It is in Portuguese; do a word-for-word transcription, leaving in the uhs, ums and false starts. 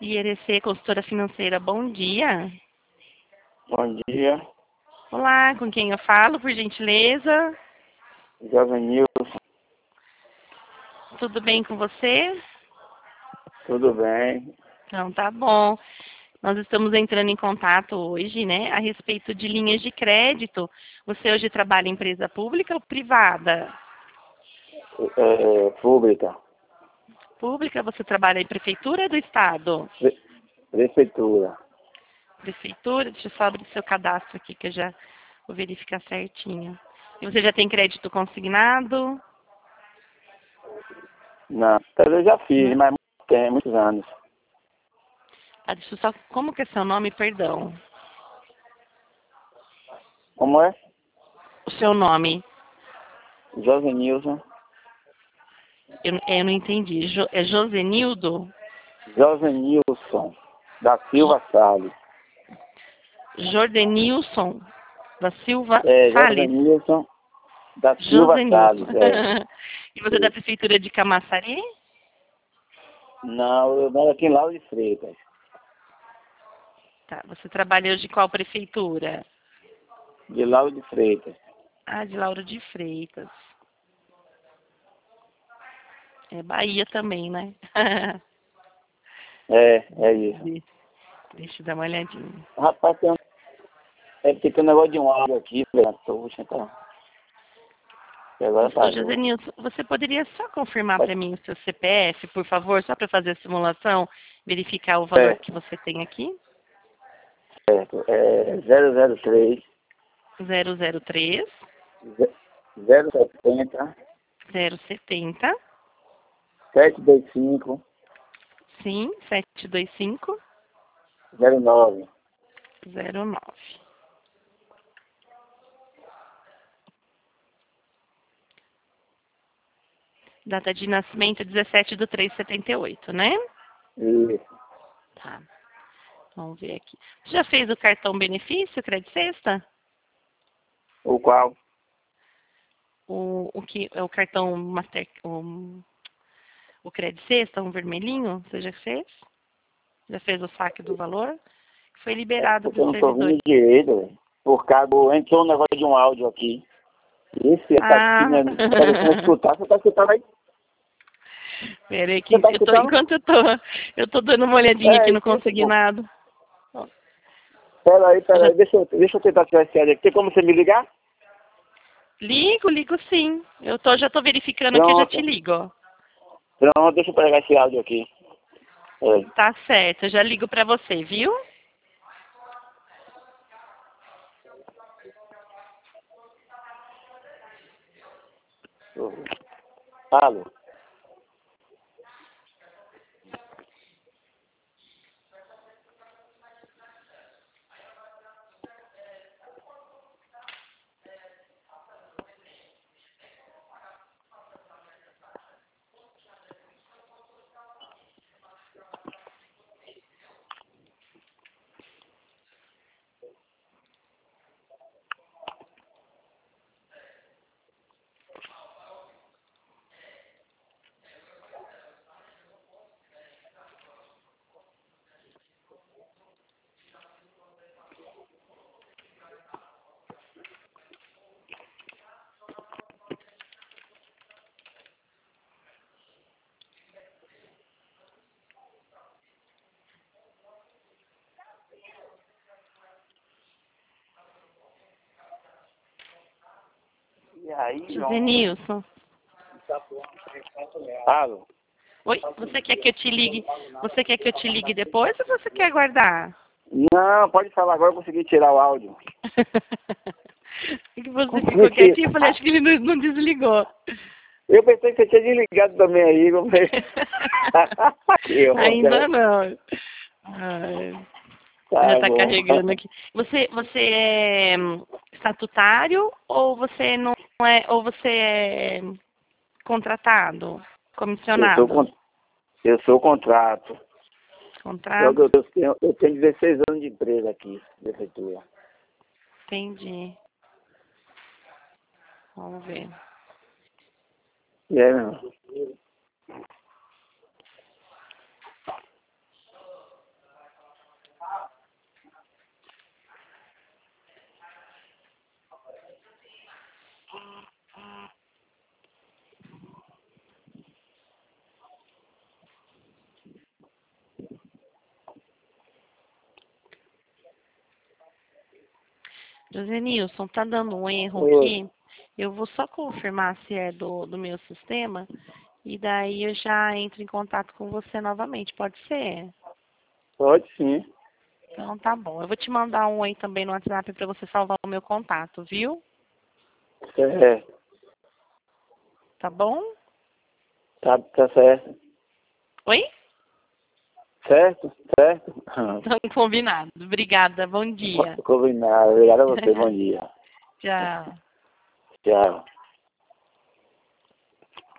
I R C, consultora financeira, bom dia. Bom dia, Olá, com quem eu falo, por gentileza? Jovem Nilson, Tudo bem com você? tudo bem? Então, tá bom. Nós estamos entrando em contato hoje, né, a respeito de linhas de crédito. Você hoje trabalha em empresa pública ou privada? É, pública, Pública, você trabalha em prefeitura do estado? Pre- prefeitura. Prefeitura, deixa eu só abrir seu cadastro aqui que eu já vou verificar certinho. E você já tem crédito consignado? Não, eu já fiz, Não. mas tem muitos anos. Ah, deixa eu só, como que é seu nome, perdão? Como é? O seu nome? Jovem Nilson, Eu, eu não entendi. Jo, é Josenildo? Jovem Nilson, da Silva Salles. Jordenilson da Silva É, Jovem Salles? Nilson, da Silva Josenilson. Salles, é. E você é da prefeitura de Camaçari? Não, eu moro aqui em Lauro de Freitas, Tá, você trabalha hoje em qual prefeitura? de Lauro de Freitas. Ah, de Lauro de Freitas. É Bahia também, né? É, é isso. De- Deixa eu dar uma olhadinha. Rapaz, tem um, é porque tem um negócio de um áudio aqui, velho. Puxa, então. E agora Ô, parou. Josenilson, você poderia só confirmar para mim o seu C P F, por favor, só para fazer a simulação, verificar o valor É, que você tem aqui? certo. É zero zero três, zero zero três, zero setenta, zero setenta, sete dois cinco, sim, sete dois cinco, zero nove. zero nove. Data de nascimento dezessete de três de setenta e oito, né? Isso. Tá, vamos ver aqui. Você já fez o cartão benefício, Crédito Sexta? O qual? O, o que é o cartão Master, o, o Crédito Sexta, um vermelhinho, você já fez? Já fez o saque do valor? Foi É liberado porque para eu os não tô ouvindo servidores. direito, velho. Por causa do... Entrou um negócio de um áudio aqui. Esse tá aqui, Ah, né? Tá deixando escutar, você tá escutando aí? peraí que Você tá eu tô, escutando? enquanto eu tô, eu tô dando uma olhadinha aqui É, no isso, pô. consignado. Pera aí, Eu pera já aí. Deixa eu, deixa eu tentar tirar esse áudio aqui. Tem como você me ligar? ligo, ligo sim. Eu tô, já tô verificando que eu já te Pronto. ligo, ó. Pronto, deixa eu pegar esse áudio aqui. É. Tá certo, eu já ligo pra você, viu? Alô? E aí, José João? Nilson. Alô? Oi, você quer que eu te ligue? Você quer que eu te ligue depois ou você quer aguardar? Não, pode falar agora, eu consegui tirar o áudio. É que você ficou Consegui. quietinho, eu falei, acho que ele não, não desligou. Eu pensei que você tinha desligado também aí. Eu falei... Que Ainda onda. não. Ai, já Tá está bom. carregando aqui. Você, você é hum, estatutário ou você não é, ou você é contratado, Eu sou, comissionado? con- eu sou contrato. Eu, Contrato, eu, eu tenho, eu tenho dezesseis anos de empresa aqui, prefeitura. entendi. Vamos ver. E aí, meu irmão? José Nilson, tá dando um erro Oi. aqui. Eu vou só confirmar se é do, do meu sistema e daí eu já entro em contato com você novamente. Pode ser? Pode sim. Então tá bom. Eu vou te mandar um aí também no WhatsApp para você salvar o meu contato, viu? Certo. Tá bom? Tá, tá certo. Oi? Certo, certo. Então, combinado. Obrigada. Bom dia. Combinado. Obrigado a você. Bom dia. Tchau. Tchau.